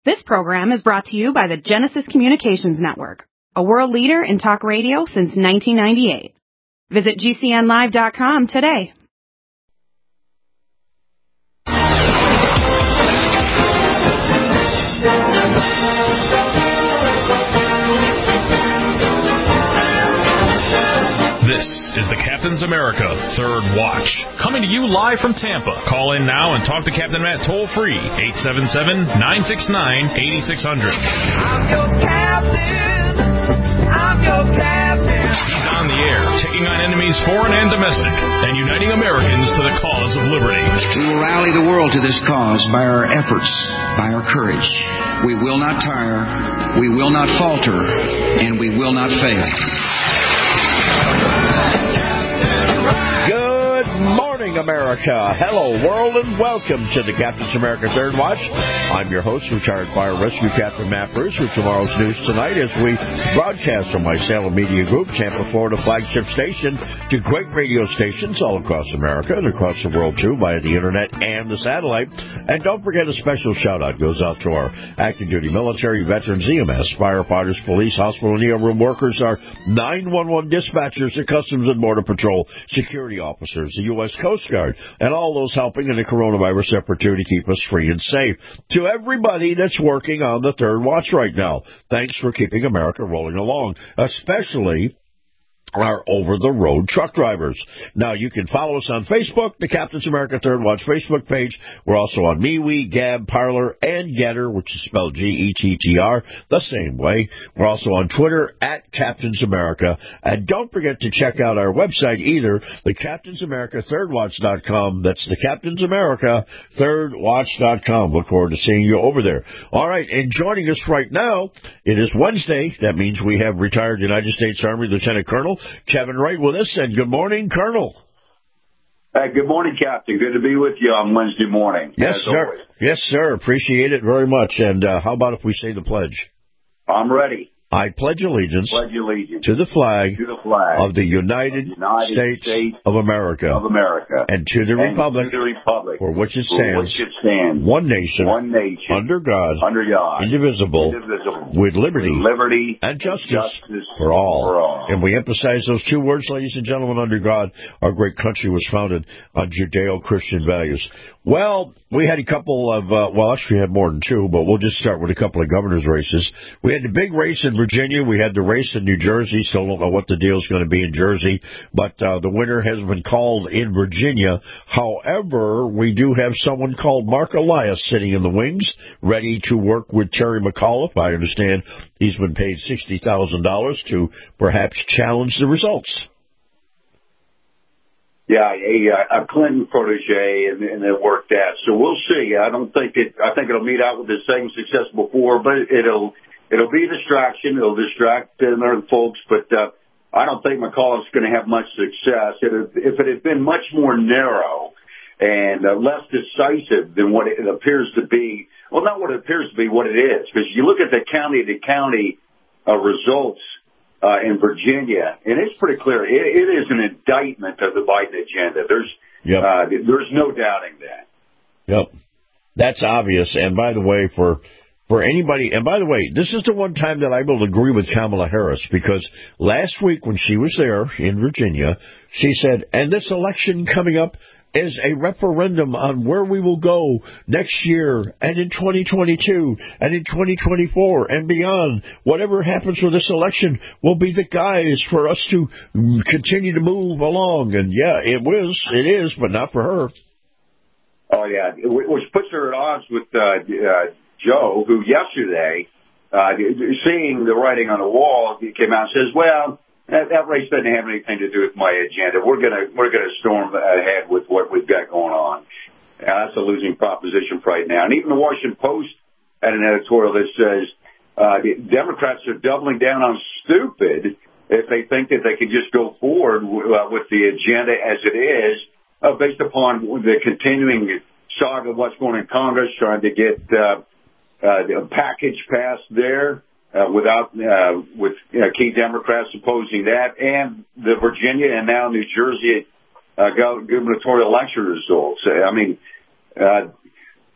This program is brought to you by the Genesis Communications Network, a world leader in talk radio since 1998. Visit GCNlive.com today. This is the Captain's America Third Watch, coming to you live from Tampa. Call in now and talk to Captain Matt toll-free, 877-969-8600. I'm your captain. I'm your captain. He's on the air, taking on enemies foreign and domestic, and uniting Americans to the cause of liberty. We will rally the world to this cause by our efforts, by our courage. We will not tire, we will not falter, and we will not fail. Good morning, America. Hello, world, and welcome to the Captain's America Third Watch. I'm your host, retired fire rescue Captain Matt Bruce, with tomorrow's news tonight as we broadcast from my Salem Media Group, Tampa, Florida flagship station, to great radio stations all across America and across the world, too, via the Internet and the satellite. And don't forget, a special shout-out goes out to our active duty military, veterans, EMS, firefighters, police, hospital, and ER room workers, our 911 dispatchers, the Customs and Border Patrol, security officers, the U.S. Coast Guard, and all those helping in the coronavirus effort to keep us free and safe. To everybody that's working on the Third Watch right now, thanks for keeping America rolling along, especially our over-the-road truck drivers. Now, you can follow us on Facebook, the Captain's America Third Watch Facebook page. We're also on MeWe, Gab, Parler, and Getter, which is spelled Gettr, the same way. We're also on Twitter, at Captain's America. And don't forget to check out our website either, the Captain's America ThirdWatch.com. That's the Captain's America ThirdWatch.com. Look forward to seeing you over there. All right, and joining us right now, it is Wednesday. That means we have retired United States Army Lieutenant Colonel Kevin Wright with us, and good morning, Colonel. Good morning, Captain. Good to be with you on Wednesday morning. Yes, sir. Always. Yes, sir. Appreciate it very much. And how about if we say the pledge? I'm ready. I pledge allegiance to the flag of the United States of America and to the republic for which it stands, one nation, under God, indivisible, with liberty and justice for all. And we emphasize those two words, ladies and gentlemen, under God. Our great country was founded on Judeo-Christian values. Well, we had a couple of, actually we had more than two, but we'll just start with a couple of governor's races. We had the big race in Virginia. We had the race in New Jersey. Still don't know what the deal is going to be in Jersey, but the winner has been called in Virginia. However, we do have someone called Mark Elias sitting in the wings, ready to work with Terry McAuliffe. I understand he's been paid $60,000 to perhaps challenge the results. Yeah, a Clinton protege, and it worked out. So we'll see. I think it'll meet out with the same success before, but it'll be a distraction. It'll distract other folks, but I don't think McAuliffe's going to have much success. If it had been much more narrow and less decisive than what it appears to be, well, not what it appears to be, what it is, because you look at the county-to-county results in Virginia, and it's pretty clear. It is an indictment of the Biden agenda. There's no doubting that. Yep. That's obvious. And by the way, for anybody, and by the way, this is the one time that I will agree with Kamala Harris, because last week when she was there in Virginia, she said, and this election coming up is a referendum on where we will go next year and in 2022 and in 2024 and beyond. Whatever happens with this election will be the guise for us to continue to move along. And, yeah, it is, but not for her. Oh, yeah, which puts her at odds with Joe, who yesterday, seeing the writing on the wall, came out and says, well, that race doesn't have anything to do with my agenda. We're gonna storm ahead with what we've got going on. That's a losing proposition right now. And even the Washington Post had an editorial that says Democrats are doubling down on stupid if they think that they can just go forward with the agenda as it is, based upon the continuing saga of what's going on in Congress, trying to get a package passed there. With key Democrats opposing that, and the Virginia and now New Jersey gubernatorial election results. I mean,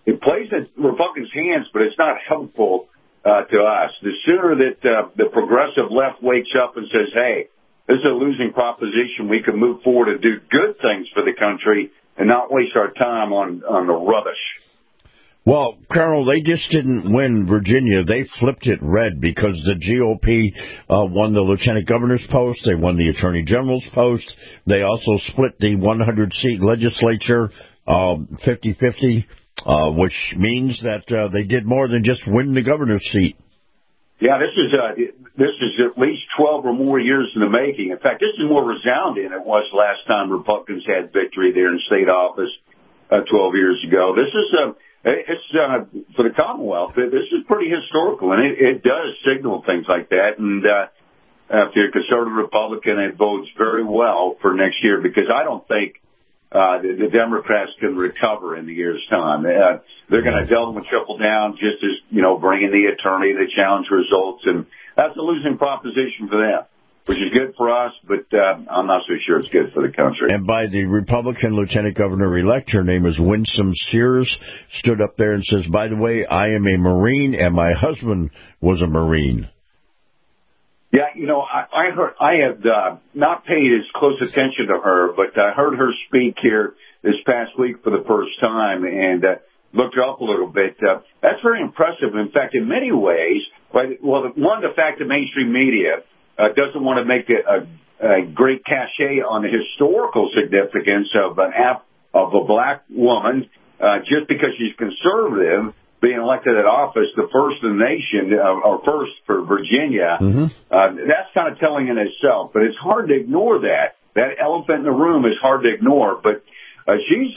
it plays in Republicans' hands, but it's not helpful to us. The sooner that the progressive left wakes up and says, hey, this is a losing proposition, we can move forward and do good things for the country and not waste our time on the rubbish. Well, Colonel, they just didn't win Virginia. They flipped it red because the GOP won the lieutenant governor's post. They won the attorney general's post. They also split the 100-seat legislature 50-50, which means that they did more than just win the governor's seat. Yeah, this is at least 12 or more years in the making. In fact, this is more resounding than it was last time Republicans had victory there in state office 12 years ago. This is it's for the Commonwealth. This is pretty historical, and it does signal things like that. And if you're a conservative Republican, it bodes very well for next year because I don't think the Democrats can recover in the year's time. They're going to double and triple down, just as bringing the attorney to challenge results, and that's a losing proposition for them, which is good for us, but I'm not so sure it's good for the country. And by the Republican lieutenant governor-elect, her name is Winsome Sears, stood up there and says, by the way, I am a Marine, and my husband was a Marine. Yeah, I have not paid as close attention to her, but I heard her speak here this past week for the first time and looked her up a little bit. That's very impressive. In fact, in many ways, the fact that mainstream media doesn't want to make a great cachet on the historical significance of a black woman just because she's conservative being elected at office, the first in the nation, or first for Virginia. Mm-hmm. That's kind of telling in itself, but it's hard to ignore that. That elephant in the room is hard to ignore, but she's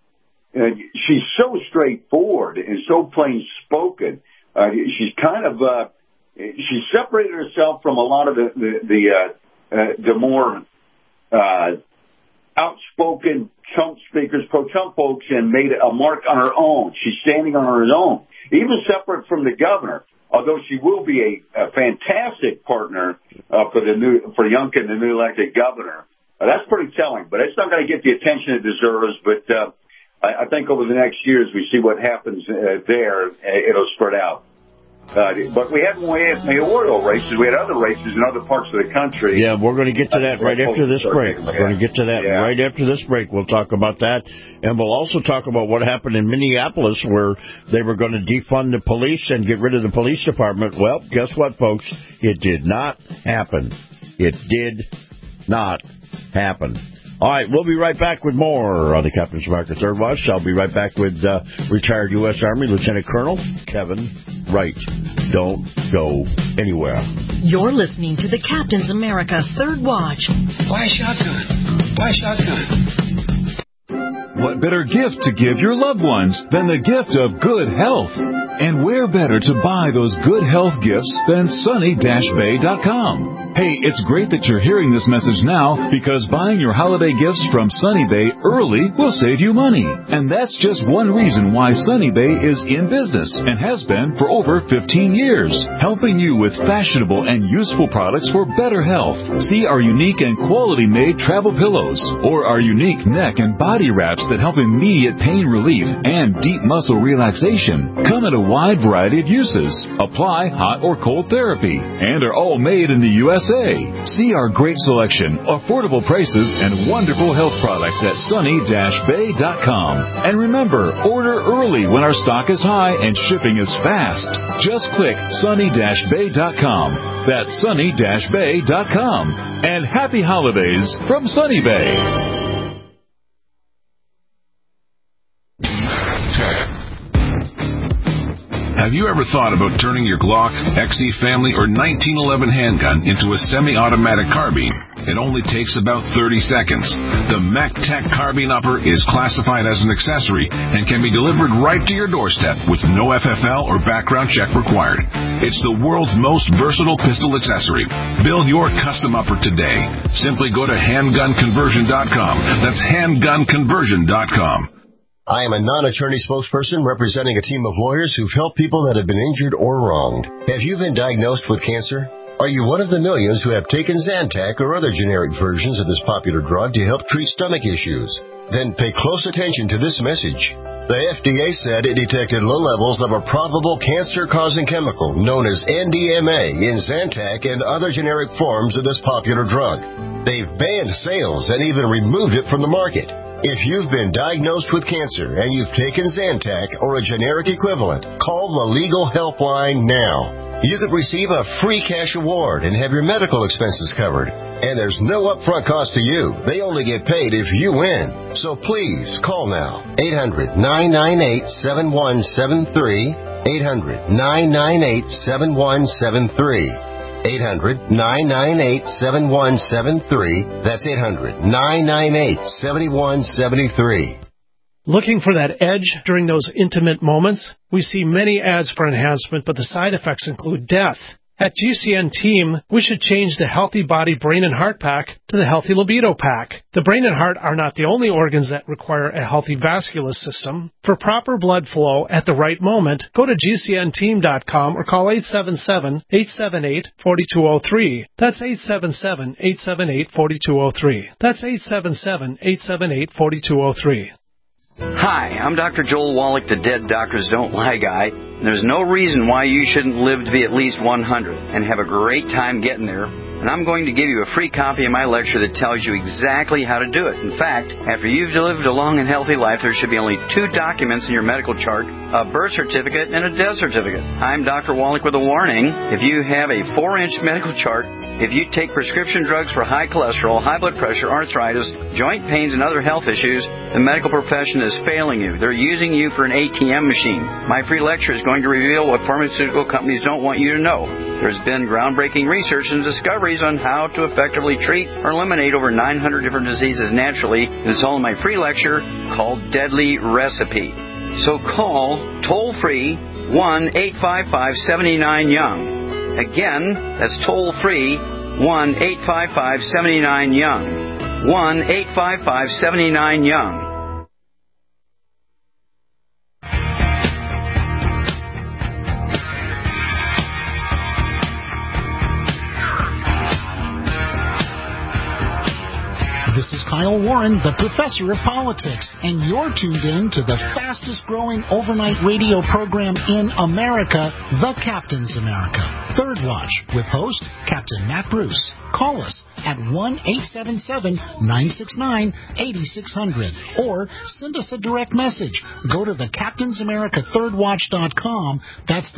so straightforward and so plain spoken. She's kind of she separated herself from a lot of the more outspoken Trump speakers, pro-Trump folks, and made a mark on her own. She's standing on her own, even separate from the governor. Although she will be a fantastic partner for Youngkin, the new elected governor. That's pretty telling, but it's not going to get the attention it deserves. But I think over the next years, we see what happens there. It'll spread out. But we had mayoral races. We had other races in other parts of the country. Yeah, we're going to get to that right after this break. We're going to get to that right after this break. We'll talk about that. And we'll also talk about what happened in Minneapolis where they were going to defund the police and get rid of the police department. Well, guess what, folks? It did not happen. It did not happen. All right, we'll be right back with more on the Captain's America Third Watch. I'll be right back with retired U.S. Army Lieutenant Colonel Kevin Wright. Don't go anywhere. You're listening to the Captain's America Third Watch. Why shotgun? Why shotgun? What better gift to give your loved ones than the gift of good health? And where better to buy those good health gifts than sunny-bay.com? Hey, it's great that you're hearing this message now because buying your holiday gifts from Sunny Bay early will save you money. And that's just one reason why Sunny Bay is in business and has been for over 15 years, helping you with fashionable and useful products for better health. See our unique and quality-made travel pillows or our unique neck and body wraps that help immediate pain relief and deep muscle relaxation. Come in a wide variety of uses, apply hot or cold therapy, and are all made in the USA. See our great selection, affordable prices, and wonderful health products at sunny-bay.com. And remember, order early when our stock is high and shipping is fast. Just click sunny-bay.com. That's sunny-bay.com. And happy holidays from Sunny Bay. Have you ever thought about turning your Glock, XD Family, or 1911 handgun into a semi-automatic carbine? It only takes about 30 seconds. The MacTac Carbine Upper is classified as an accessory and can be delivered right to your doorstep with no FFL or background check required. It's the world's most versatile pistol accessory. Build your custom upper today. Simply go to handgunconversion.com. That's handgunconversion.com. I am a non-attorney spokesperson representing a team of lawyers who've helped people that have been injured or wronged. Have you been diagnosed with cancer? Are you one of the millions who have taken Zantac or other generic versions of this popular drug to help treat stomach issues? Then pay close attention to this message. The FDA said it detected low levels of a probable cancer-causing chemical known as NDMA in Zantac and other generic forms of this popular drug. They've banned sales and even removed it from the market. If you've been diagnosed with cancer and you've taken Zantac or a generic equivalent, call the Legal Helpline now. You could receive a free cash award and have your medical expenses covered. And there's no upfront cost to you. They only get paid if you win. So please, call now. 800-998-7173. 800-998-7173. 800-998-7173. That's 800-998-7173. Looking for that edge during those intimate moments? We see many ads for enhancement, but the side effects include death. At GCN Team, we should change the Healthy Body Brain and Heart Pack to the Healthy Libido Pack. The brain and heart are not the only organs that require a healthy vascular system. For proper blood flow at the right moment, go to GCNteam.com or call 877-878-4203. That's 877-878-4203. That's 877-878-4203. Hi, I'm Dr. Joel Wallach, the Dead Doctors Don't Lie guy. There's no reason why you shouldn't live to be at least 100 and have a great time getting there. And I'm going to give you a free copy of my lecture that tells you exactly how to do it. In fact, after you've lived a long and healthy life, there should be only 2 documents in your medical chart, a birth certificate and a death certificate. I'm Dr. Wallach with a warning. If you have a 4-inch medical chart, if you take prescription drugs for high cholesterol, high blood pressure, arthritis, joint pains, and other health issues, the medical profession is failing you. They're using you for an ATM machine. My free lecture is going to reveal what pharmaceutical companies don't want you to know. There's been groundbreaking research and discoveries on how to effectively treat or eliminate over 900 different diseases naturally. It's all in my free lecture called Deadly Recipe. So call toll-free 1-855-79-YOUNG. Again, that's toll-free 1-855-79-YOUNG. 1-855-79-YOUNG. This is Kyle Warren, the professor of politics, and you're tuned in to the fastest-growing overnight radio program in America, The Captain's America. Third Watch, with host Captain Matt Bruce. Call us at 1-877-969-8600 or send us a direct message. Go to thecaptainsamericathirdwatch.com. That's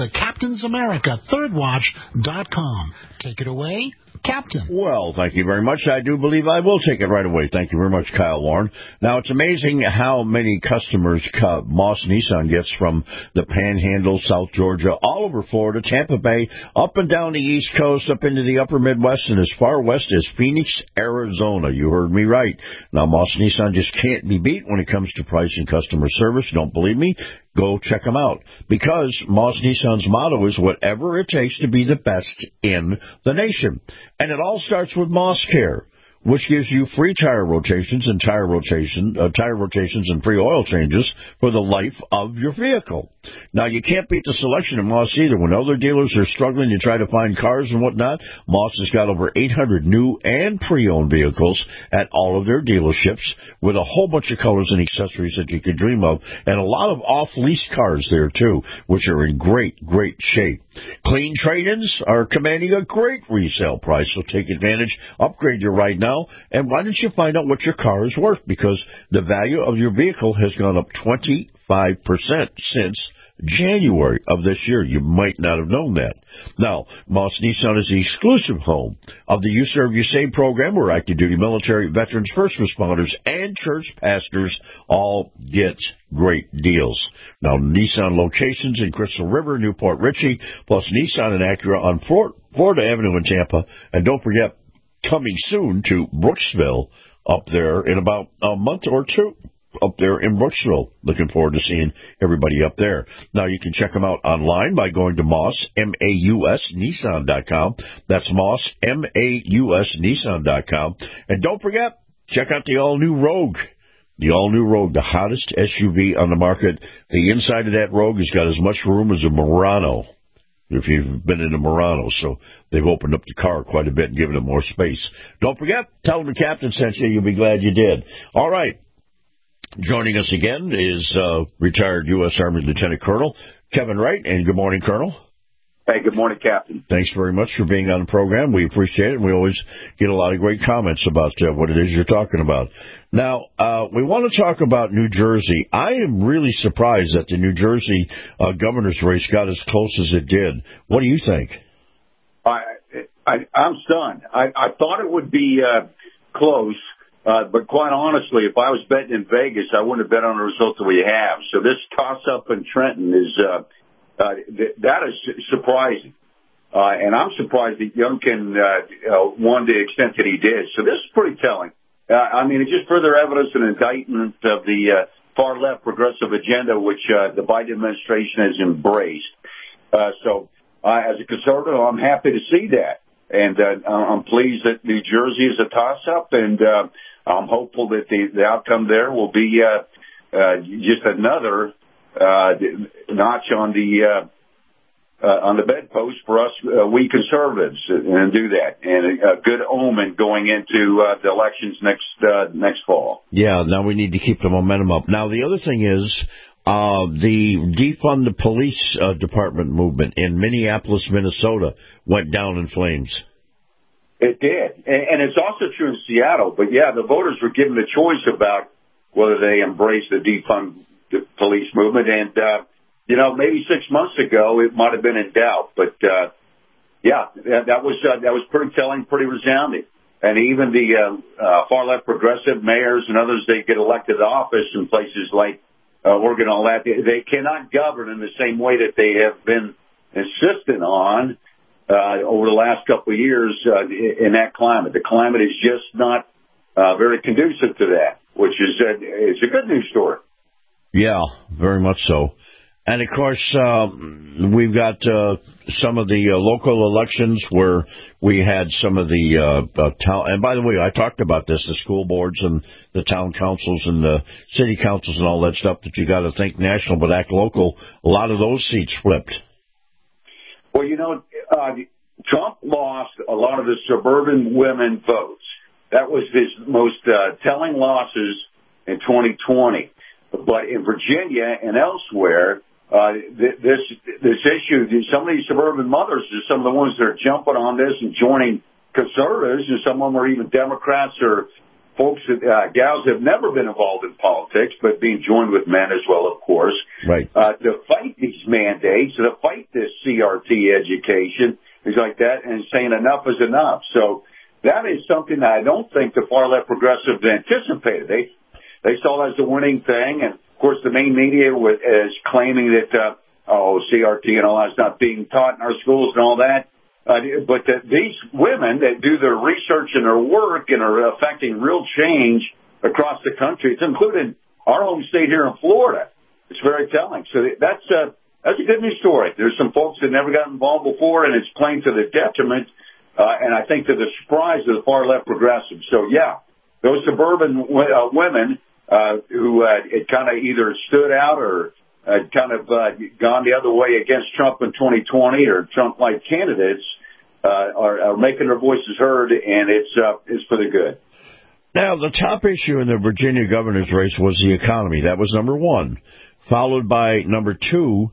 thecaptainsamericathirdwatch.com. Take it away, Captain. Well, thank you very much. I do believe I will take it right away. Thank you very much, Kyle Warren. Now, it's amazing how many customers Moss Nissan gets from the Panhandle, South Georgia, all over Florida, Tampa Bay, up and down the East Coast, up into the upper Midwest, and as far west as Phoenix, Arizona. You heard me right. Now, Moss Nissan just can't be beat when it comes to price and customer service. Don't believe me? Go check them out. Because Moss Nissan's motto is whatever it takes to be the best in the nation. And it all starts with Moss Care, which gives you free tire rotations and tire rotations and free oil changes for the life of your vehicle. Now, you can't beat the selection of Moss either. When other dealers are struggling to try to find cars and whatnot, Moss has got over 800 new and pre-owned vehicles at all of their dealerships with a whole bunch of colors and accessories that you could dream of, and a lot of off-lease cars there, too, which are in great, great shape. Clean trade-ins are commanding a great resale price, so take advantage. Upgrade your right now, and why don't you find out what your car is worth? Because the value of your vehicle has gone up 25% since January of this year. You might not have known that. Now, Moss Nissan is the exclusive home of the You Serve, You Save program, where active duty military, veterans, first responders, and church pastors all get great deals. Now, Nissan locations in Crystal River, Newport Richey, plus Nissan and Acura on Florida Avenue in Tampa. And don't forget, coming soon to Brooksville up there in about a month or two. Up there in Brooksville. Looking forward to seeing everybody up there. Now, you can check them out online by going to Moss, M-A-U-S, Nissan.com. That's Moss, M-A-U-S, Nissan.com. And don't forget, check out the all-new Rogue. The all-new Rogue, the hottest SUV on the market. The inside of that Rogue has got as much room as a Murano, if you've been in a Murano. So they've opened up the car quite a bit and given it more space. Don't forget, tell them the Captain sent you. You'll be glad you did. All right. Joining us again is retired U.S. Army Lieutenant Colonel Kevin Wright. And good morning, Colonel. Hey, good morning, Captain. Thanks very much for being on the program. We appreciate it. We always get a lot of great comments about what it is you're talking about. Now, we want to talk about New Jersey. I am really surprised that the New Jersey governor's race got as close as it did. What do you think? I'm stunned. I thought it would be close. But quite honestly, if I was betting in Vegas, I wouldn't have bet on the result that we have. So this toss-up in Trenton is that is surprising. And I'm surprised that Youngkin won to the extent that he did. So this is pretty telling. I mean, it's just further evidence and indictment of the far-left progressive agenda, which the Biden administration has embraced. So as a conservative, I'm happy to see that. And I'm pleased that New Jersey is a toss-up, and I'm hopeful that the outcome there will be just another notch on the bedpost for us, we conservatives, and do that, and a good omen going into the elections next fall. Yeah, now we need to keep the momentum up. Now the other thing is the defund the police department movement in Minneapolis, Minnesota, went down in flames. It did. And it's also true in Seattle. But, yeah, the voters were given the choice about whether they embrace the defund the police movement. And, maybe 6 months ago it might have been in doubt. But, that was pretty telling, pretty resounding. And even the far-left progressive mayors and others, they get elected to office in places like Oregon and all that. They cannot govern in the same way that they have been insistent on over the last couple of years in that climate. The climate is just not very conducive to that, which is it's a good news story. Yeah, very much so. And, of course, we've got some of the local elections where we had some of the town. And, by the way, I talked about this, the school boards and the town councils and the city councils and all that stuff that you got to think national but act local. A lot of those seats flipped. Well, Trump lost a lot of the suburban women votes. That was his most telling losses in 2020. But in Virginia and elsewhere, this issue, some of these suburban mothers are some of the ones that are jumping on this and joining conservatives, and some of them are even Democrats or folks that gals have never been involved in politics, but being joined with men as well, of course, right, to fight these mandates, to fight this CRT education, things like that, and saying enough is enough. So that is something that I don't think the far-left progressives anticipated. They saw it as a winning thing, and, of course, the main media is claiming that, CRT and all that's not being taught in our schools and all that. But these women that do their research and their work and are affecting real change across the country, it's including our home state here in Florida. It's very telling. So that's a good news story. There's some folks that never got involved before, and it's playing to the detriment, and I think to the surprise of the far-left progressives. So, yeah, those suburban women who had kind of either stood out or had kind of gone the other way against Trump in 2020 or Trump-like candidates are making their voices heard, and it's for the good. Now, the top issue in the Virginia governor's race was the economy. That was number one, followed by number two,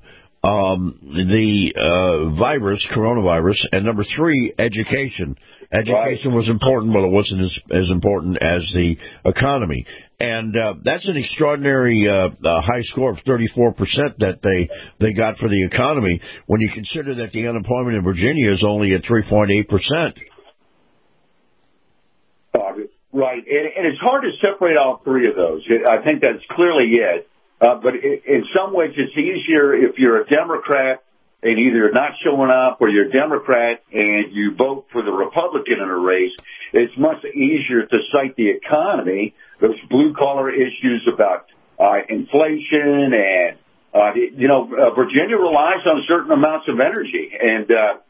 the coronavirus, and number three, education. Education was important, but it wasn't as important as the economy. And that's an extraordinary high score of 34% that they got for the economy when you consider that the unemployment in Virginia is only at 3.8%. Right, and it's hard to separate all three of those. I think that's clearly it. But in some ways, it's easier if you're a Democrat and either not showing up or you're a Democrat and you vote for the Republican in a race. It's much easier to cite the economy, those blue-collar issues about inflation and, Virginia relies on certain amounts of energy. And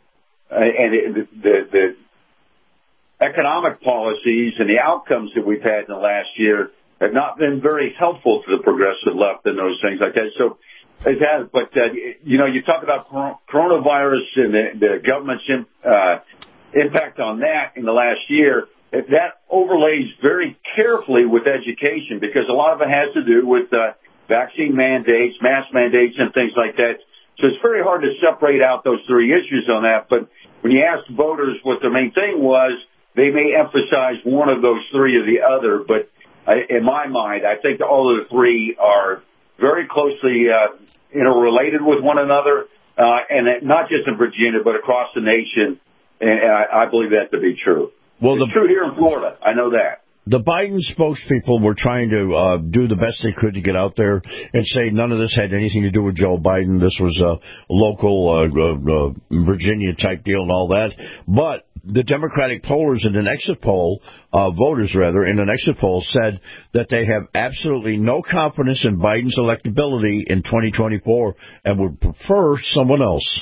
the economic policies and the outcomes that we've had in the last year have not been very helpful to the progressive left and those things like that. So it has, but, you talk about coronavirus and the government's impact on that in the last year. that overlays very carefully with education, because a lot of it has to do with vaccine mandates, mask mandates, and things like that. So it's very hard to separate out those three issues on that. But when you ask voters what the main thing was, they may emphasize one of those three or the other. But in my mind, I think all of the three are very closely interrelated with one another, and not just in Virginia, but across the nation. And I believe that to be true. Well, it's true here in Florida. I know that. The Biden spokespeople were trying to do the best they could to get out there and say none of this had anything to do with Joe Biden. This was a local Virginia-type deal and all that. But the Democratic pollers in an exit poll, voters rather, in an exit poll said that they have absolutely no confidence in Biden's electability in 2024 and would prefer someone else.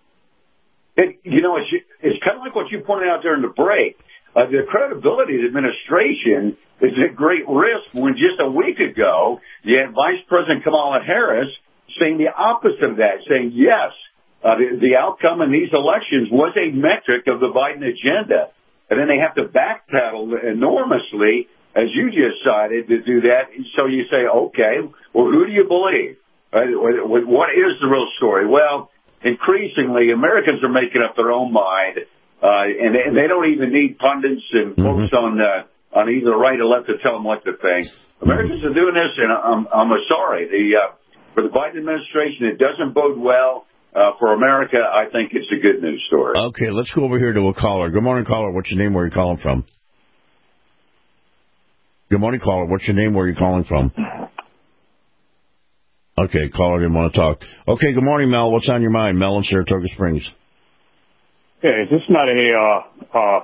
It's kind of like what you pointed out during the break. The credibility of the administration is at great risk when just a week ago you had Vice President Kamala Harris saying the opposite of that, saying, yes, the outcome in these elections was a metric of the Biden agenda. And then they have to backpedal enormously, as you just cited, to do that. So you say, okay, well, who do you believe? What is the real story? Well, increasingly, Americans are making up their own mind. And they don't even need pundits and folks on either the right or left to tell them what to think. Americans are doing this, and I'm sorry. For the Biden administration, it doesn't bode well. For America, I think it's a good news story. Okay, let's go over here to a caller. Good morning, caller. What's your name? Where are you calling from? Good morning, caller. What's your name? Where are you calling from? Okay, caller didn't want to talk. Okay, good morning, Mel. What's on your mind? Mel in Saratoga Springs. Yeah, is this not a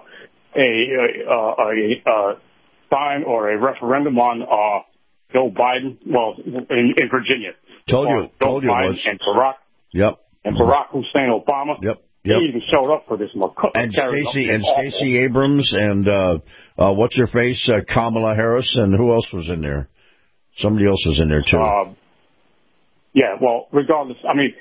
sign or a referendum on Joe Biden? Well, in Virginia. Told you it was. And Barack. Yep. And Barack Hussein Obama. Yep. He even showed up for this. And Stacey Abrams and what's her face? Kamala Harris, and who else was in there? Somebody else was in there too. Yeah. Well, regardless,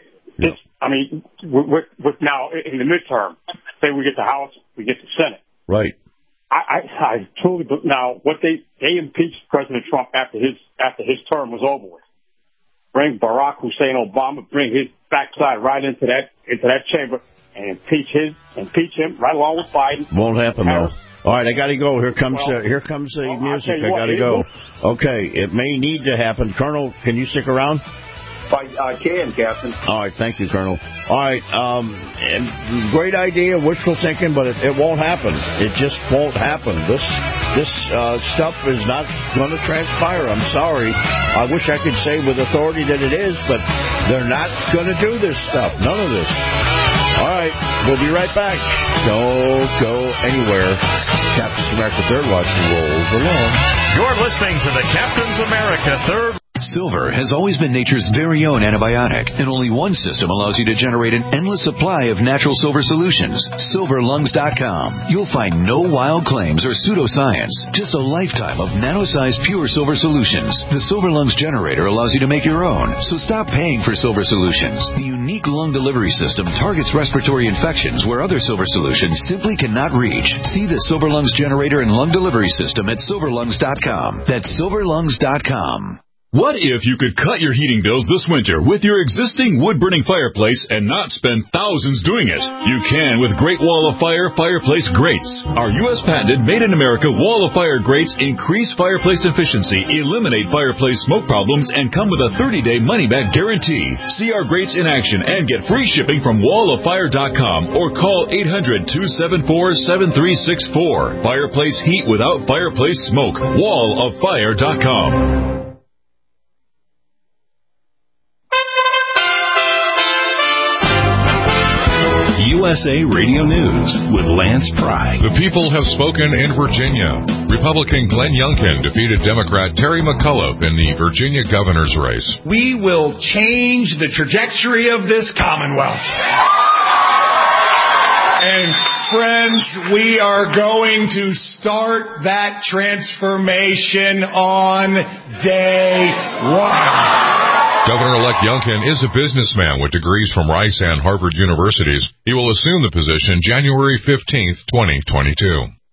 with now in the midterm, say we get the House, we get the Senate. Right. I truly now what they impeached President Trump after his term was over with. Bring Barack Hussein Obama, bring his backside right into that chamber and impeach him right along with Biden. Won't happen though. All right, I got to go. Here comes the music. I got to go. Okay, it may need to happen. Colonel, can you stick around? I can, Captain. All right, thank you, Colonel. All right, great idea, wishful thinking, but it won't happen. It just won't happen. This stuff is not going to transpire. I'm sorry. I wish I could say with authority that it is, but they're not going to do this stuff. None of this. All right, we'll be right back. Don't go anywhere. Captain's America Third Watch rolls along. You're listening to the Captain's America Third. Silver has always been nature's very own antibiotic, and only one system allows you to generate an endless supply of natural silver solutions. SilverLungs.com. You'll find no wild claims or pseudoscience, just a lifetime of nano-sized pure silver solutions. The Silver Lungs generator allows you to make your own, so stop paying for silver solutions. The unique lung delivery system targets respiratory infections where other silver solutions simply cannot reach. See the Silver Lungs generator and lung delivery system at SilverLungs.com. That's SilverLungs.com. What if you could cut your heating bills this winter with your existing wood-burning fireplace and not spend thousands doing it? You can with Great Wall of Fire fireplace grates. Our U.S. patented made-in-America Wall of Fire grates increase fireplace efficiency, eliminate fireplace smoke problems, and come with a 30-day money-back guarantee. See our grates in action and get free shipping from walloffire.com or call 800-274-7364. Fireplace heat without fireplace smoke. walloffire.com. USA Radio News with Lance Pry. The people have spoken in Virginia. Republican Glenn Youngkin defeated Democrat Terry McAuliffe in the Virginia governor's race. We will change the trajectory of this Commonwealth. And friends, we are going to start that transformation on day one. Governor-elect Youngkin is a businessman with degrees from Rice and Harvard universities. He will assume the position January 15th, 2022.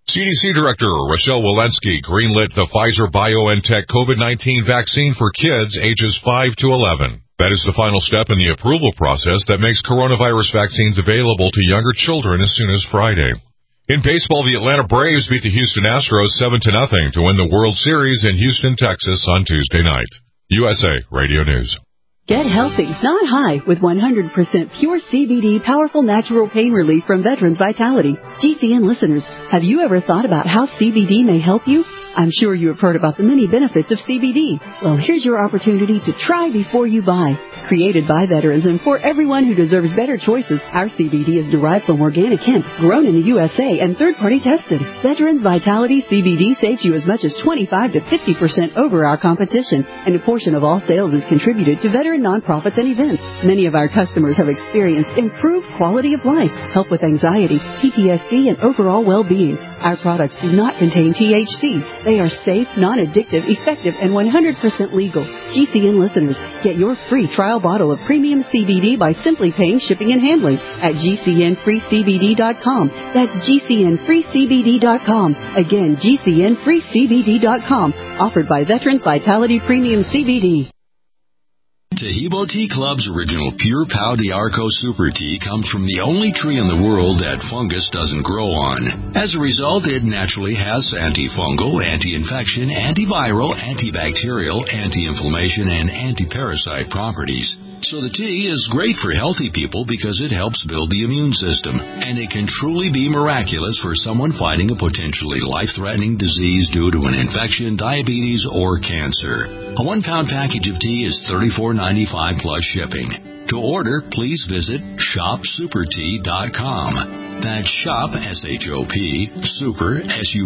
CDC Director Rochelle Walensky greenlit the Pfizer-BioNTech COVID-19 vaccine for kids ages 5 to 11. That is the final step in the approval process that makes coronavirus vaccines available to younger children as soon as Friday. In baseball, the Atlanta Braves beat the Houston Astros 7-0 to win the World Series in Houston, Texas on Tuesday night. USA Radio News. Get healthy, not high, with 100% pure CBD powerful natural pain relief from Veterans Vitality. GCN listeners, have you ever thought about how CBD may help you? I'm sure you have heard about the many benefits of CBD. Well, here's your opportunity to try before you buy. Created by veterans and for everyone who deserves better choices, our CBD is derived from organic hemp, grown in the USA, and third-party tested. Veterans Vitality CBD saves you as much as 25 to 50% over our competition, and a portion of all sales is contributed to veteran nonprofits and events. Many of our customers have experienced improved quality of life, help with anxiety, PTSD, and overall well-being. Our products do not contain THC. They are safe, non-addictive, effective, and 100% legal. GCN listeners, get your free trial bottle of premium CBD by simply paying shipping and handling at GCNFreeCBD.com. That's GCNFreeCBD.com. Again, GCNFreeCBD.com. Offered by Veterans Vitality Premium CBD. Tahibo Tea Club's original Pure Pau d'Arco Super Tea comes from the only tree in the world that fungus doesn't grow on. As a result, it naturally has antifungal, anti-infection, antiviral, antibacterial, anti-inflammation, and anti-parasite properties. So the tea is great for healthy people because it helps build the immune system, and it can truly be miraculous for someone fighting a potentially life-threatening disease due to an infection, diabetes, or cancer. A 1-pound package of tea is $34.95 plus shipping. To order, please visit shopsupertea.com. That's shop, S-H-O-P, super,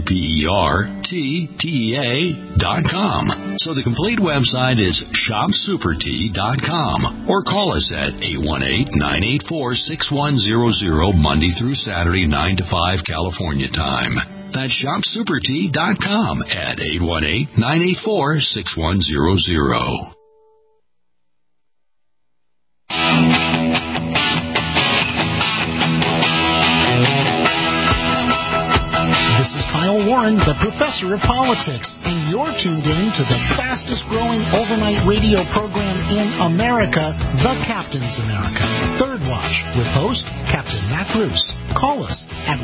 S-U-P-E-R-T-T-E-A.com. So the complete website is shopsupertea.com, or call us at 818-984-6100 Monday through Saturday, 9 to 5 California time. That's shopsupertea.com at 818-984-6100. This is Kyle Warren, the Professor of Politics, and you're tuned in to the fastest-growing overnight radio program in America, The Captain's America. Third Watch, with host Captain Matt Bruce. Call us at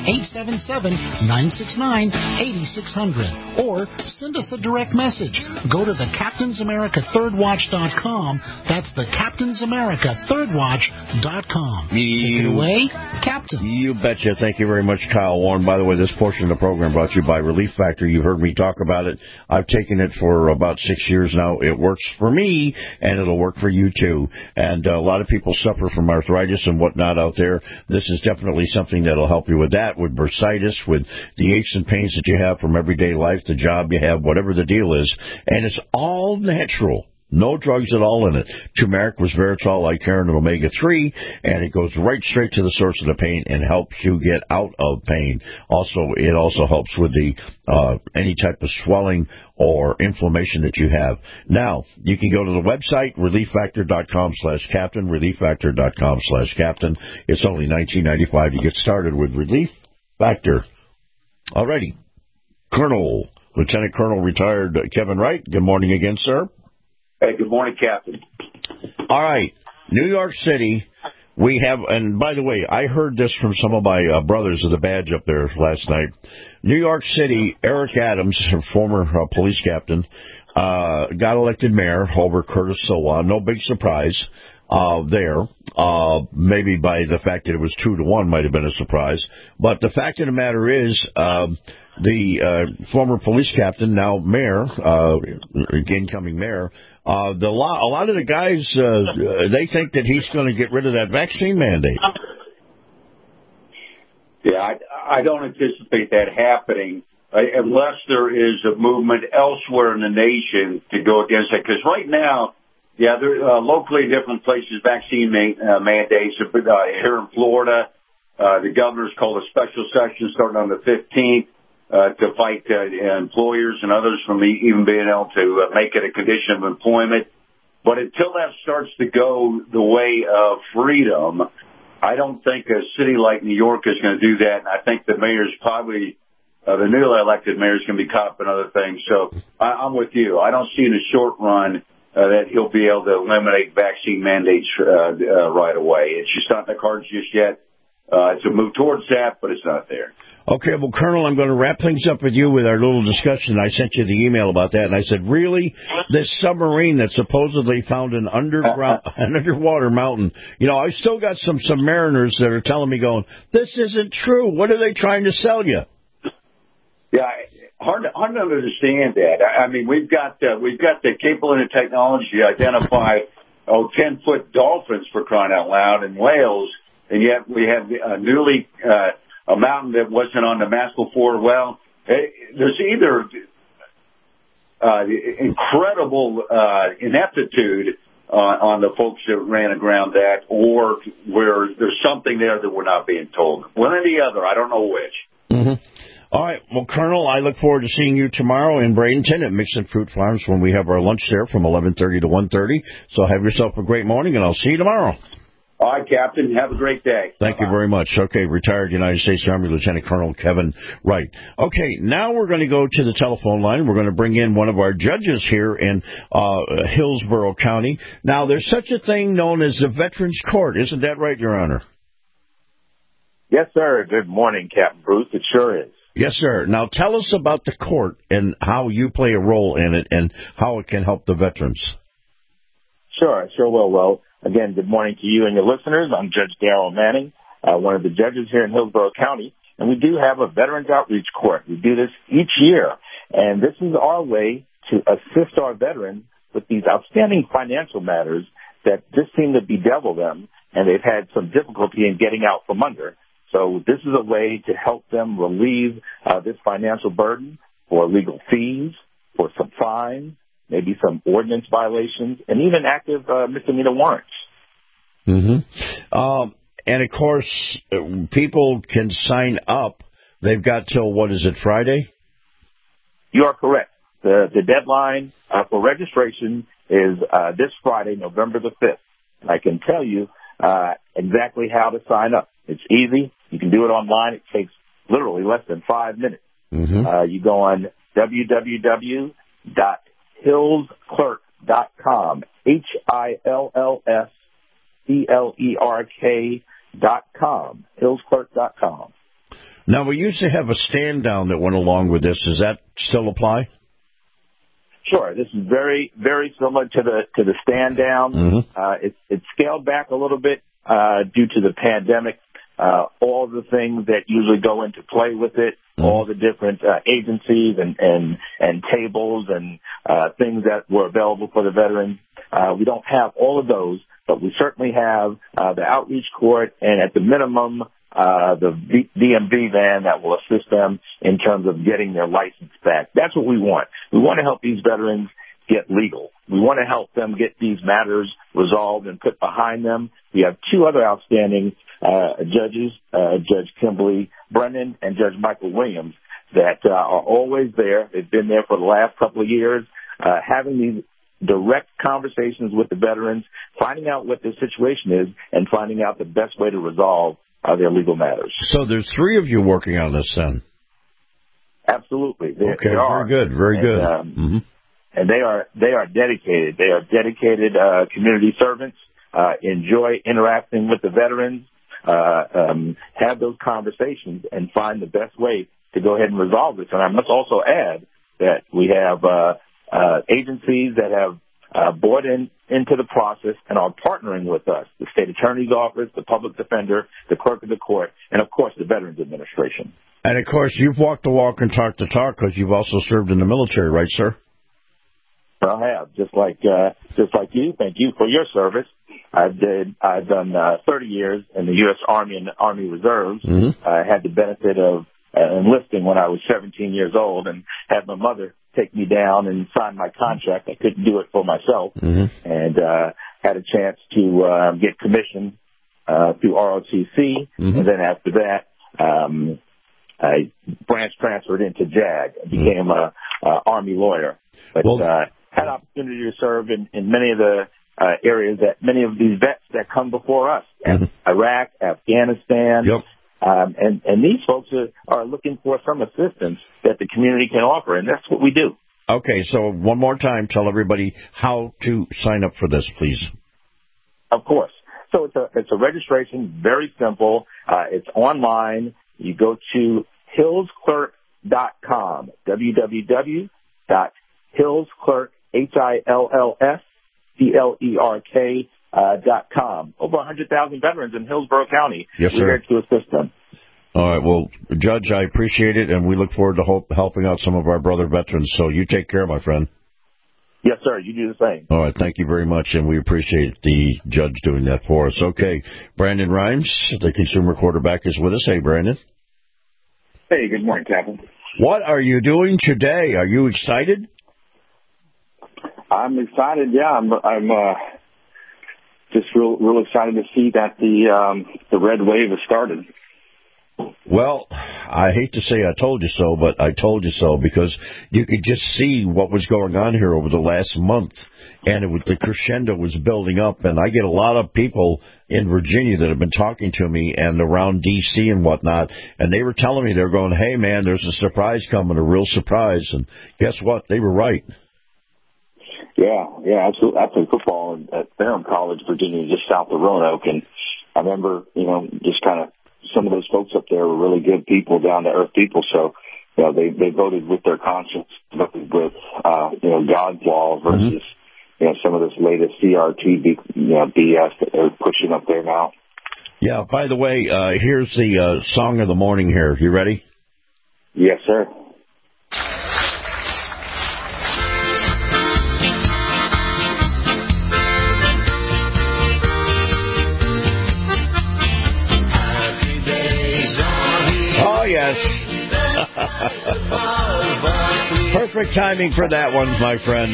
1-877-969-8600 or send us a direct message. Go to the CaptainsAmerica3rdWatch.com. That's the CaptainsAmerica3rdWatch.com. Take it away, Captain. You betcha. Thank you very much, Kyle Warren. By the way, this portion of the program brought to you by Relief Factor. You've heard me talk about it. I've taken it for about 6 years now. It works for me, and it'll work for you, too. And a lot of people suffer from arthritis and whatnot out there. This is definitely something that'll help you with that, with bursitis, with the aches and pains that you have from everyday life, the job you have, whatever the deal is. And it's all natural. No drugs at all in it. Turmeric, resveratrol, Icariin, and omega-3, and it goes right straight to the source of the pain and helps you get out of pain. It also helps with the any type of swelling or inflammation that you have. Now, you can go to the website, relieffactor.com/captain, relieffactor.com/captain. It's only $19.95 to get started with Relief Factor. Alrighty. Lieutenant Colonel retired Kevin Wright. Good morning again, sir. Hey, good morning, Captain. All right. New York City, we have, and by the way, I heard this from some of my brothers of the badge up there last night. New York City, Eric Adams, former police captain, got elected mayor over Curtis Sliwa. No big surprise there. Maybe by the fact that it was 2-1 might have been a surprise. But the fact of the matter is, the former police captain, now mayor, incoming mayor, a lot of the guys, they think that he's going to get rid of that vaccine mandate. Yeah, I don't anticipate that happening unless there is a movement elsewhere in the nation to go against it. Because right now, yeah, there locally in different places, vaccine mandates. Here in Florida, the governor's called a special session starting on the 15th. To fight employers and others from even being able to make it a condition of employment. But until that starts to go the way of freedom, I don't think a city like New York is going to do that. And I think the mayor's probably the newly elected mayor is going to be caught up in other things. So I'm with you. I don't see in the short run that he'll be able to eliminate vaccine mandates right away. It's just not in the cards just yet. It's a move towards that, but it's not there. Okay, well, Colonel, I'm going to wrap things up with you with our little discussion. I sent you the email about that, and I said, really? This submarine that supposedly found an underwater mountain. You know, I still got some submariners that are telling me going, this isn't true. What are they trying to sell you? Yeah, hard to understand that. I mean, we've got the capability and technology to identify 10-foot dolphins, for crying out loud, in whales, and yet we have a mountain that wasn't on the maps before. Well, there's either incredible ineptitude on the folks that ran aground that, or where there's something there that we're not being told. One or the other, I don't know which. Mm-hmm. All right. Well, Colonel, I look forward to seeing you tomorrow in Bradenton at Mixon Fruit Farms when we have our lunch there from 11:30 to 1:30. So have yourself a great morning, and I'll see you tomorrow. All right, Captain. Have a great day. Thank you very much. Okay, retired United States Army Lieutenant Colonel Kevin Wright. Okay, now we're going to go to the telephone line. We're going to bring in one of our judges here in Hillsborough County. Now, there's such a thing known as the Veterans Court. Isn't that right, Your Honor? Yes, sir. Good morning, Captain Bruce. It sure is. Yes, sir. Now, tell us about the court and how you play a role in it and how it can help the veterans. Sure will. Well, again, good morning to you and your listeners. I'm Judge Darrell Manning, one of the judges here in Hillsborough County, and we do have a Veterans Outreach Court. We do this each year, and this is our way to assist our veterans with these outstanding financial matters that just seem to bedevil them, and they've had some difficulty in getting out from under. So this is a way to help them relieve this financial burden for legal fees, for some fines, maybe some ordinance violations, and even active misdemeanor warrants. Mm-hmm. And, of course, people can sign up. They've got till, what is it, Friday? You are correct. The deadline for registration is this Friday, November the 5th. And I can tell you exactly how to sign up. It's easy. You can do it online. It takes literally less than 5 minutes. Mm-hmm. You go on www.hillsclerk.com, HILLSCLERK.com, hillsclerk.com. Now, we used to have a stand down that went along with this. Does that still apply? Sure. This is very, very similar to the stand down. Mm-hmm. It's scaled back a little bit due to the pandemic. All the things that usually go into play with it, all the different agencies and tables and things that were available for the veterans. We don't have all of those, but we certainly have the outreach court and at the minimum the DMV van that will assist them in terms of getting their license back. That's what we want. We want to help these veterans get legal. We want to help them get these matters resolved and put behind them. We have two other outstanding judges, Judge Kimberly Brennan and Judge Michael Williams, that are always there. They've been there for the last couple of years, having these direct conversations with the veterans, finding out what their situation is, and finding out the best way to resolve their legal matters. So there's three of you working on this then? Absolutely. Okay, very good, very good. Mm-hmm. And they are dedicated. They are dedicated community servants, enjoy interacting with the veterans, have those conversations, and find the best way to go ahead and resolve this. And I must also add that we have agencies that have bought into the process and are partnering with us, the state attorney's office, the public defender, the clerk of the court, and, of course, the Veterans Administration. And, of course, you've walked the walk and talked the talk because you've also served in the military, right, sir? I have, just like you. Thank you for your service. I've done 30 years in the U.S. Army and Army Reserves. Mm-hmm. I had the benefit of enlisting when I was 17 years old and had my mother take me down and sign my contract. I couldn't do it for myself, mm-hmm. and had a chance to get commissioned through ROTC, mm-hmm. and then after that, I branch transferred into JAG and became a Army lawyer. But had opportunity to serve in many of the areas that many of these vets that come before us, mm-hmm. Iraq, Afghanistan, yep. And these folks are looking for some assistance that the community can offer, and that's what we do. Okay, so one more time, tell everybody how to sign up for this, please. Of course. So it's a registration, very simple. It's online. You go to hillsclerk.com, www.hillsclerk, HILLSCLERK.com. Over 100,000 veterans in Hillsborough County. Yes, sir. We're here to assist them. All right. Well, Judge, I appreciate it, and we look forward to helping out some of our brother veterans. So you take care, my friend. Yes, sir. You do the same. All right. Thank you very much, and we appreciate the judge doing that for us. Okay. Brandon Rhymes, the consumer quarterback, is with us. Hey, Brandon. Hey, good morning, Captain. What are you doing today? Are you excited? I'm excited. Yeah, I'm just real excited to see that the red wave has started. Well, I hate to say I told you so, but I told you so because you could just see what was going on here over the last month, and the crescendo was building up, and I get a lot of people in Virginia that have been talking to me and around D.C. and whatnot, and they were telling me, they're going, hey, man, there's a surprise coming, a real surprise, and guess what? They were right. Yeah, absolutely. I played football at Ferrum College, Virginia, just south of Roanoke, and I remember, just kind of some of those folks up there were really good people, down-to-earth people, so, they voted with their conscience, voted with, God's law versus, some of this latest CRT, BS that they're pushing up there now. Yeah, by the way, here's the song of the morning here. You ready? Yes, sir. Yes. Perfect timing for that one, my friend.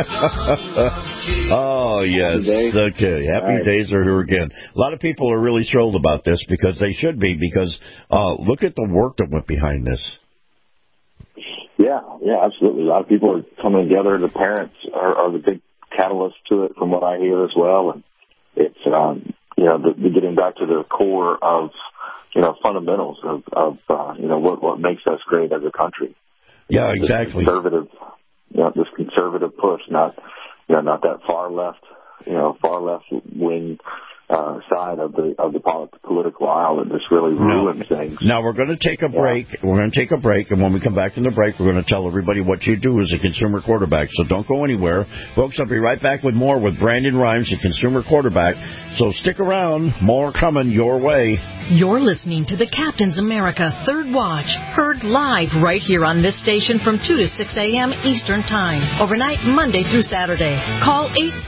Oh, yes. Okay. Happy days are here again. A lot of people are really thrilled about this because they should be, because look at the work that went behind this. Yeah, absolutely. A lot of people are coming together. The parents are the big catalyst to it, from what I hear as well. And it's, getting back to the core of, fundamentals of what makes us great as a country. Yeah, exactly. This conservative push, not that far left wing side of the political aisle that just really ruins things. Now we're going to take a break. Yeah. We're going to take a break, and when we come back from the break, we're going to tell everybody what you do as a consumer quarterback. So don't go anywhere, folks. I'll be right back with more with Brandon Rhymes, the consumer quarterback. So stick around. More coming your way. You're listening to the Captain's America Third Watch, heard live right here on this station from 2 to 6 a.m. Eastern Time, overnight Monday through Saturday. Call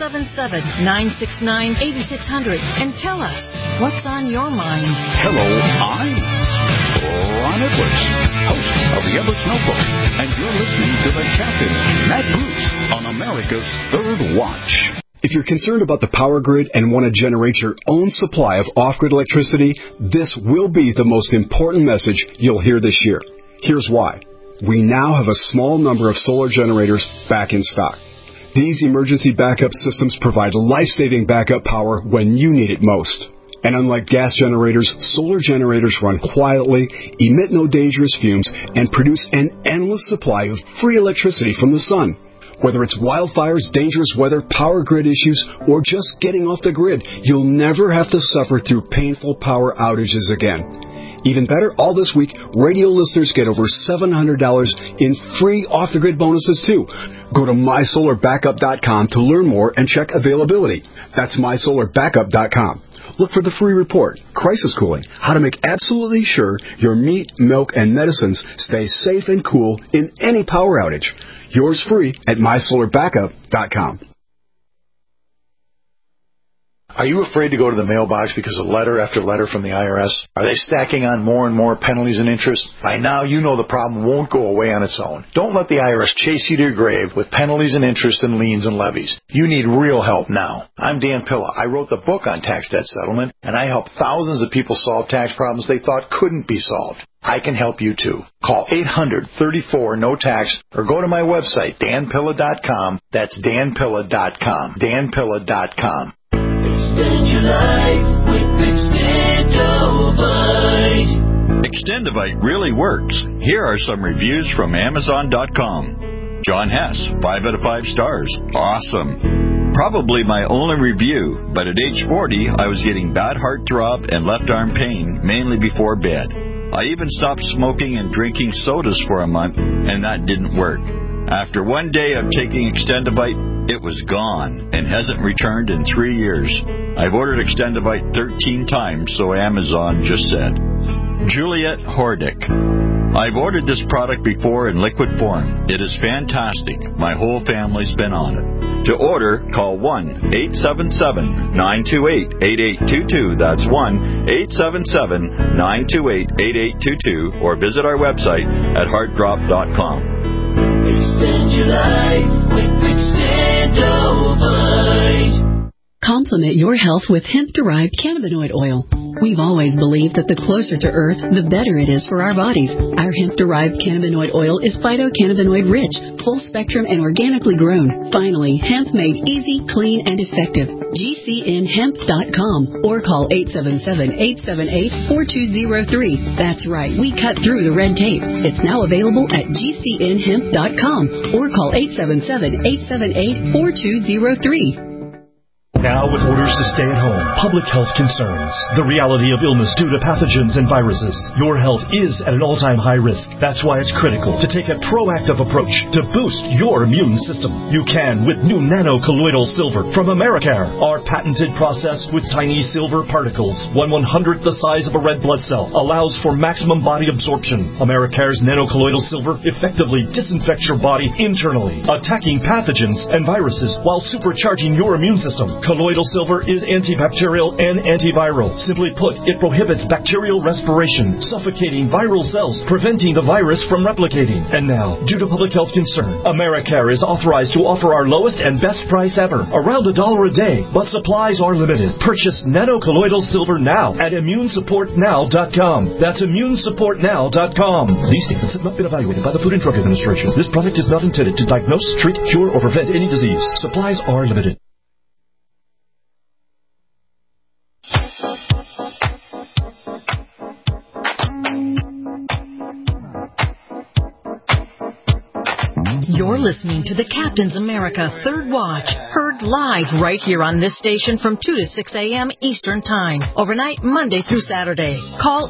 877-969-8600 and tell us what's on your mind. Hello, I'm Ron Edwards, host of the Edwards Notebook, and you're listening to the Captain, Matt Bruce, on America's Third Watch. If you're concerned about the power grid and want to generate your own supply of off-grid electricity, this will be the most important message you'll hear this year. Here's why. We now have a small number of solar generators back in stock. These emergency backup systems provide life-saving backup power when you need it most. And unlike gas generators, solar generators run quietly, emit no dangerous fumes, and produce an endless supply of free electricity from the sun. Whether it's wildfires, dangerous weather, power grid issues, or just getting off the grid, you'll never have to suffer through painful power outages again. Even better, all this week, radio listeners get over $700 in free off-the-grid bonuses, too. Go to mysolarbackup.com to learn more and check availability. That's mysolarbackup.com. Look for the free report, Crisis Cooling, how to make absolutely sure your meat, milk, and medicines stay safe and cool in any power outage. Yours free at mysolarbackup.com. Are you afraid to go to the mailbox because of letter after letter from the IRS? Are they stacking on more and more penalties and interest? By now, you know the problem won't go away on its own. Don't let the IRS chase you to your grave with penalties and interest and liens and levies. You need real help now. I'm Dan Pilla. I wrote the book on tax debt settlement, and I help thousands of people solve tax problems they thought couldn't be solved. I can help you too. Call 800-34-NO-TAX or go to my website, danpilla.com. That's danpilla.com. danpilla.com. Extend your life with Extendovite. Extendivite really works. Here are some reviews from Amazon.com. John Hess, 5 out of 5 stars. Awesome. Probably my only review, but at age 40, I was getting bad heartthrob and left arm pain, mainly before bed. I even stopped smoking and drinking sodas for a month, and that didn't work. After one day of taking Extendivite, it was gone and hasn't returned in 3 years. I've ordered Extendivite 13 times, so Amazon just said. Juliet Hordick. I've ordered this product before in liquid form. It is fantastic. My whole family's been on it. To order, call 1-877-928-8822. That's 1-877-928-8822. Or visit our website at heartdrop.com. Extend your life with Extendivite. Complement your health with hemp-derived cannabinoid oil. We've always believed that the closer to Earth, the better it is for our bodies. Our hemp-derived cannabinoid oil is phytocannabinoid-rich, full-spectrum, and organically grown. Finally, hemp made easy, clean, and effective. GCNhemp.com or call 877-878-4203. That's right, we cut through the red tape. It's now available at GCNhemp.com or call 877-878-4203. Now with orders to stay at home, public health concerns, the reality of illness due to pathogens and viruses, your health is at an all-time high risk. That's why it's critical to take a proactive approach to boost your immune system. You can with new nano-colloidal silver from Americare. Our patented process with tiny silver particles, 1/100th the size of a red blood cell, allows for maximum body absorption. Americare's nano-colloidal silver effectively disinfects your body internally, attacking pathogens and viruses while supercharging your immune system. Colloidal silver is antibacterial and antiviral. Simply put, it prohibits bacterial respiration, suffocating viral cells, preventing the virus from replicating. And now, due to public health concern, Americare is authorized to offer our lowest and best price ever, around $1 a day, but supplies are limited. Purchase nano-colloidal silver now at immunesupportnow.com. That's immunesupportnow.com. These statements have not been evaluated by the Food and Drug Administration. This product is not intended to diagnose, treat, cure, or prevent any disease. Supplies are limited. You're listening to the Captain's America Third Watch, heard live right here on this station from 2 to 6 a.m. Eastern Time, overnight Monday through Saturday. Call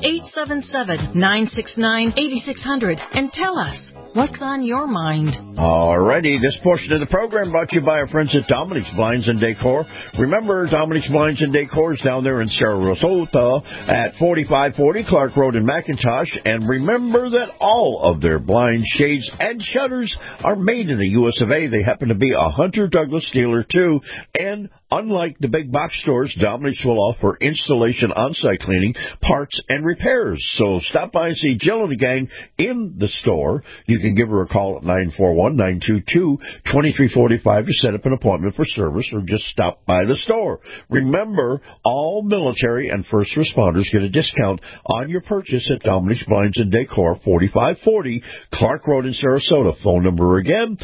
877-969-8600 and tell us what's on your mind. Alrighty, this portion of the program brought to you by our friends at Dominic's Blinds and Decor. Remember, Dominic's Blinds and Decor is down there in Sarasota at 4540 Clark Road in McIntosh. And remember that all of their blinds, shades, and shutters are made in the U.S. of A. They happen to be a Hunter Douglas dealer, too. And unlike the big box stores, Dominic's will offer installation, on-site cleaning, parts, and repairs. So stop by and see Jill and the gang in the store. You can give her a call at 941-922-2345 to set up an appointment for service or just stop by the store. Remember, all military and first responders get a discount on your purchase at Dominic's Blinds and Decor, 4540 Clark Road in Sarasota. Phone number again,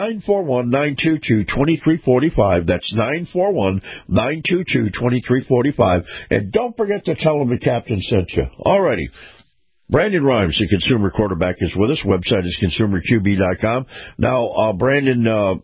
941-922-2345. That's 941-922-2345. And don't forget to tell them the captain sent you. Alrighty. Brandon Rhymes, the consumer quarterback, is with us. Website is consumerqb.com. Now, Brandon,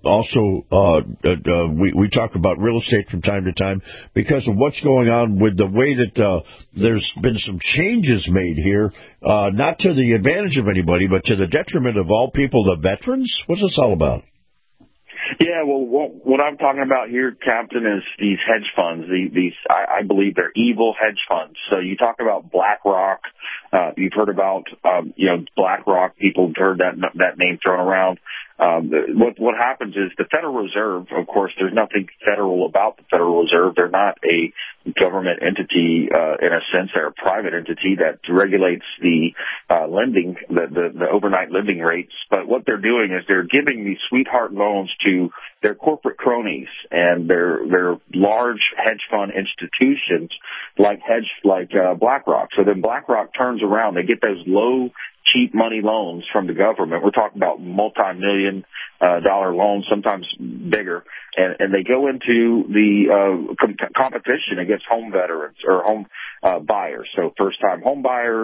we talk about real estate from time to time because of what's going on with the way that there's been some changes made here, not to the advantage of anybody, but to the detriment of all people, the veterans. What's this all about? Yeah, well, what I'm talking about here, Captain, is these hedge funds. I believe they're evil hedge funds. So you talk about BlackRock. You've heard about, BlackRock. People have heard that name thrown around. What happens is the Federal Reserve, of course, there's nothing federal about the Federal Reserve. They're not a government entity, in a sense. They're a private entity that regulates the lending, the overnight lending rates. But what they're doing is they're giving these sweetheart loans to their corporate cronies and their large hedge fund institutions like BlackRock. So then BlackRock turns around. They get those low, cheap money loans from the government. We're talking about multi-million dollar loans, sometimes bigger, and they go into the competition against home veterans or home buyers. So first-time home buyers,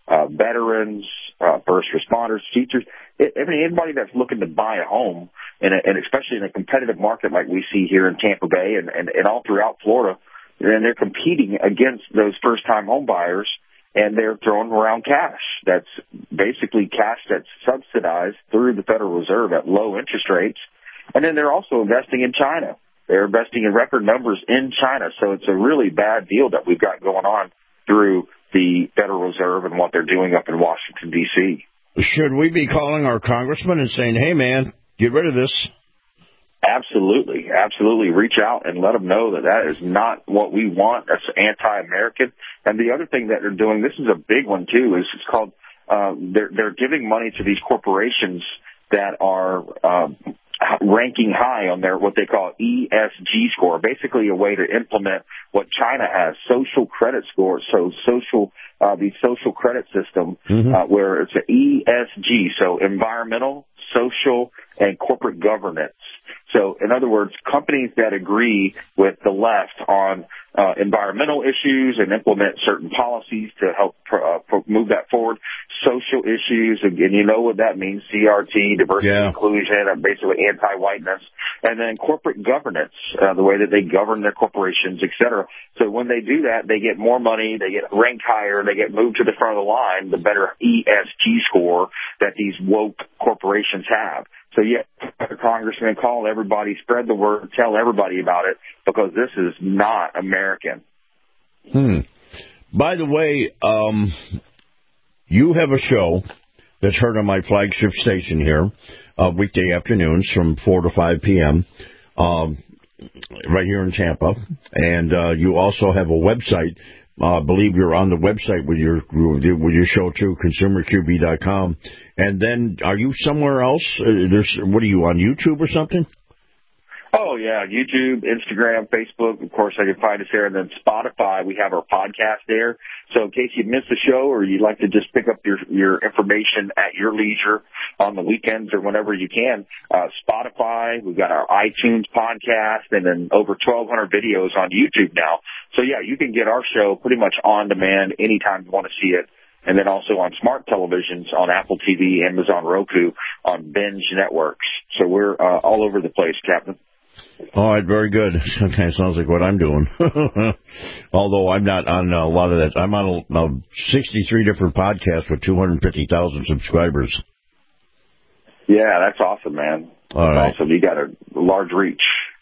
veterans, first responders, teachers. Anybody that's looking to buy a home, and especially in a competitive market like we see here in Tampa Bay and all throughout Florida, and they're competing against those first-time home buyers, and they're throwing around cash. That's basically cash that's subsidized through the Federal Reserve at low interest rates. And then they're also investing in China. They're investing in record numbers in China. So it's a really bad deal that we've got going on through the Federal Reserve and what they're doing up in Washington, D.C. Should we be calling our congressman and saying, hey, man, get rid of this? Absolutely. Absolutely. Reach out and let them know that is not what we want. That's anti-American. And the other thing that they're doing, this is a big one, too, is it's called they're giving money to these corporations that are ranking high on their what they call ESG score, basically a way to implement what China has, social credit score. So the social credit system where it's an ESG, so environmental, social, and corporate governance. So, in other words, companies that agree with the left on environmental issues and implement certain policies to help move that forward, social issues, again, you know what that means, CRT, diversity, inclusion, basically anti-whiteness, and then corporate governance, the way that they govern their corporations, et cetera. So when they do that, they get more money, they get ranked higher, they get moved to the front of the line, the better ESG score that these woke corporations have. So, Congressman, call everybody, spread the word, tell everybody about it, because this is not American. By the way, you have a show that's heard on my flagship station here, weekday afternoons from 4 to 5 p.m., right here in Tampa. And you also have a website. I believe you're on the website with your show, too, ConsumerQB.com. And then, are you somewhere else? What are you, on YouTube or something? Oh, yeah, YouTube, Instagram, Facebook. Of course, I can find us there. And then Spotify, we have our podcast there. So in case you missed the show or you'd like to just pick up your information at your leisure on the weekends or whenever you can, Spotify, we've got our iTunes podcast, and then over 1,200 videos on YouTube now. So, yeah, you can get our show pretty much on demand anytime you want to see it. And then also on smart televisions, on Apple TV, Amazon Roku, on Binge Networks. So we're all over the place, Captain. All right, very good. Okay, sounds like what I'm doing. Although I'm not on a lot of that. I'm on 63 different podcasts with 250,000 subscribers. Yeah, that's awesome, man. All right. Awesome. You got a large reach.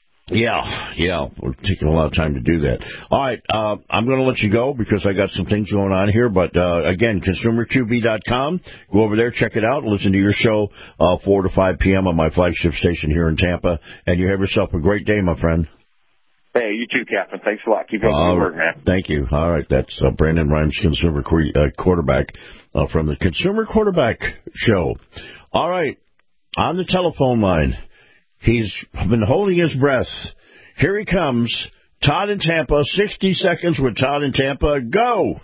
Yeah. We're taking a lot of time to do that. All right, I'm going to let you go because I got some things going on here. But, again, ConsumerQB.com. Go over there, check it out, listen to your show 4 to 5 p.m. on my flagship station here in Tampa. And you have yourself a great day, my friend. Hey, you too, Captain. Thanks a lot. Keep up the work, man. Thank you. All right, that's Brandon Rhymes, Consumer Quarterback from the Consumer Quarterback Show. All right, on the telephone line. He's been holding his breath. Here he comes. Todd in Tampa. 60 seconds with Todd in Tampa. Go.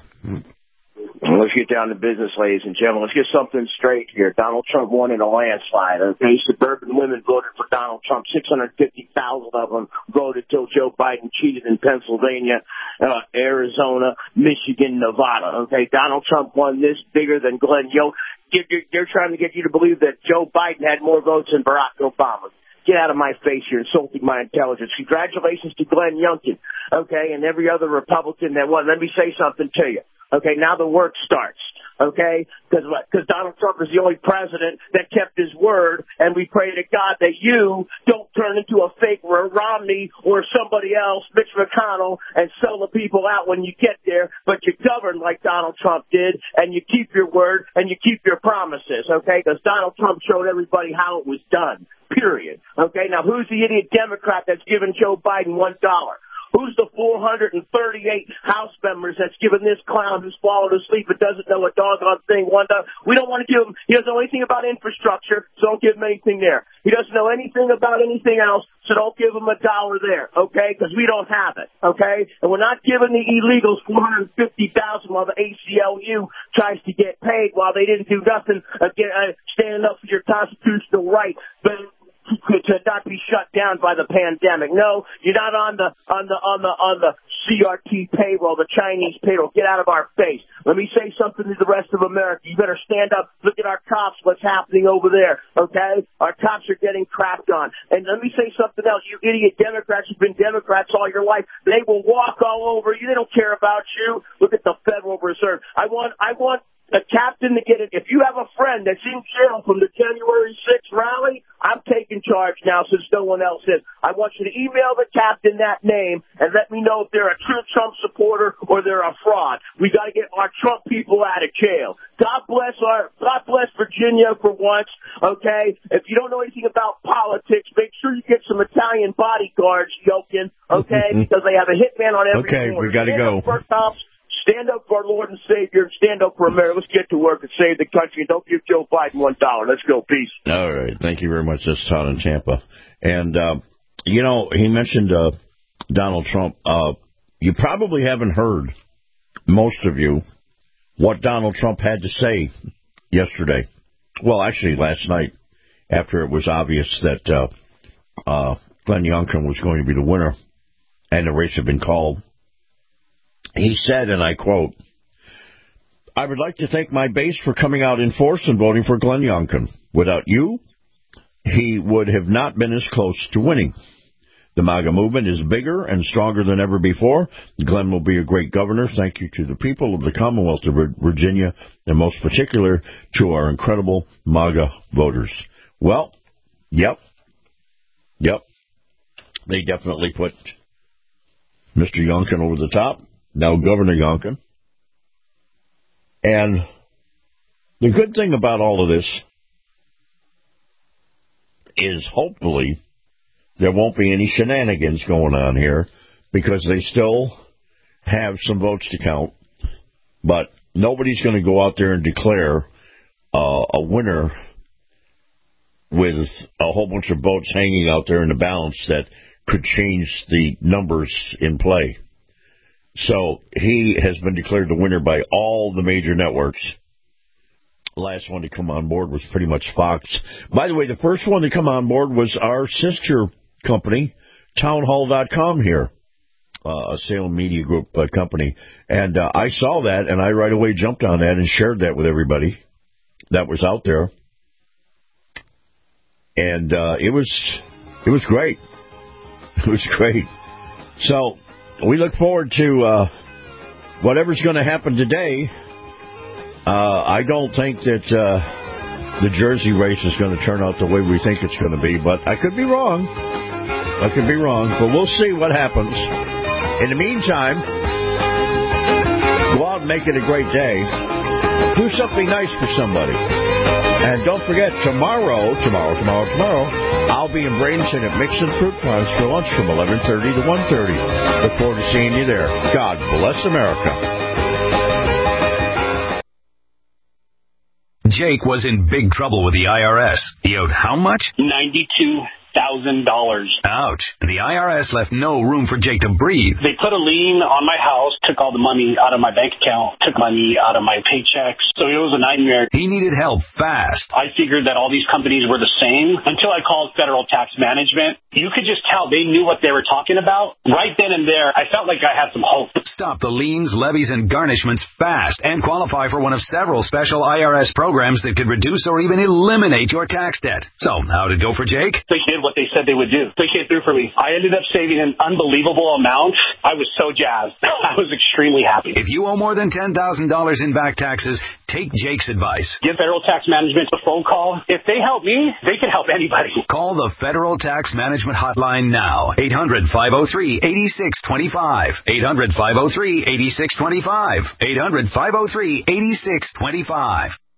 Let's get down to business, ladies and gentlemen. Let's get something straight here. Donald Trump won in a landslide. Okay, suburban women voted for Donald Trump. 650,000 of them voted till Joe Biden cheated in Pennsylvania, Arizona, Michigan, Nevada. Okay, Donald Trump won this bigger than Glenn Young. They're trying to get you to believe that Joe Biden had more votes than Barack Obama. Get out of my face. You're insulting my intelligence. Congratulations to Glenn Youngkin, okay, and every other Republican that won. Let me say something to you. Okay, now the work starts, okay, because Donald Trump is the only president that kept his word, and we pray to God that you don't turn into a fake Romney or somebody else, Mitch McConnell, and sell the people out when you get there, but you govern like Donald Trump did, and you keep your word, and you keep your promises, okay, because Donald Trump showed everybody how it was done, period, okay. Now, who's the idiot Democrat that's giving Joe Biden $1? Who's the 438 House members that's given this clown who's fallen asleep and doesn't know a doggone thing $1? We don't want to give him, he doesn't know anything about infrastructure, so don't give him anything there. He doesn't know anything about anything else, so don't give him $1 there, okay? Because we don't have it, okay? And we're not giving the illegals $450,000 while the ACLU tries to get paid while they didn't do nothing, standing up for your constitutional right. But to not be shut down by the pandemic. No, you're not on the CRT payroll, the Chinese payroll. Get out of our face. Let me say something to the rest of America. You better stand up. Look at our cops, what's happening over there, okay? Our cops are getting crapped on. And let me say something else. You idiot Democrats who've been Democrats all your life, they will walk all over you. They don't care about you. Look at the Federal Reserve. I want the captain to get it. If you have a friend that's in jail from the January 6th rally, I'm taking charge now since no one else is. I want you to email the captain that name and let me know if they're a true Trump supporter or they're a fraud. We got to get our Trump people out of jail. God bless Virginia for once, okay? If you don't know anything about politics, make sure you get some Italian bodyguards, Yokin, okay? Because they have a hitman on every corner. We got to go. Stand up for our Lord and Savior and stand up for America. Let's get to work and save the country. And don't give Joe Biden $1. Let's go. Peace. All right. Thank you very much. That's Todd in Tampa. And, he mentioned Donald Trump. You probably haven't heard, most of you, what Donald Trump had to say yesterday. Well, actually, last night, after it was obvious that Glenn Youngkin was going to be the winner and the race had been called. He said, and I quote, "I would like to thank my base for coming out in force and voting for Glenn Youngkin. Without you, he would have not been as close to winning. The MAGA movement is bigger and stronger than ever before. Glenn will be a great governor. Thank you to the people of the Commonwealth of Virginia, and most particular to our incredible MAGA voters." Well, yep. They definitely put Mr. Youngkin over the top. Now Governor Youngkin. And the good thing about all of this is hopefully there won't be any shenanigans going on here because they still have some votes to count. But nobody's going to go out there and declare a winner with a whole bunch of votes hanging out there in the balance that could change the numbers in play. So he has been declared the winner by all the major networks. The last one to come on board was pretty much Fox. By the way, the first one to come on board was our sister company, townhall.com here, a Salem Media Group company. And I saw that, and I right away jumped on that and shared that with everybody that was out there. And it was great. It was great. So we look forward to whatever's going to happen today. I don't think that the Jersey race is going to turn out the way we think it's going to be, but I could be wrong. But we'll see what happens. In the meantime, go out and make it a great day. Do something nice for somebody. And don't forget, tomorrow, I'll be in Bradenton at Mixon Fruit Punch for lunch from 11:30 to 1:30. Look forward to seeing you there. God bless America. Jake was in big trouble with the IRS. He owed how much? $92,000. Ouch. The IRS left no room for Jake to breathe. They put a lien on my house, took all the money out of my bank account, took money out of my paychecks. So it was a nightmare. He needed help fast. I figured that all these companies were the same until I called Federal Tax Management. You could just tell they knew what they were talking about. Right then and there, I felt like I had some hope. Stop the liens, levies, and garnishments fast and qualify for one of several special IRS programs that could reduce or even eliminate your tax debt. So, how'd it go for Jake? They did what they said they would do. They came through for me. I ended up saving an unbelievable amount. I was so jazzed. I was extremely happy. If you owe more than $10,000 in back taxes, take Jake's advice. Give Federal Tax Management a phone call. If they help me, they can help anybody. Call the Federal Tax Management Hotline now. 800-503-8625. 800-503-8625. 800-503-8625.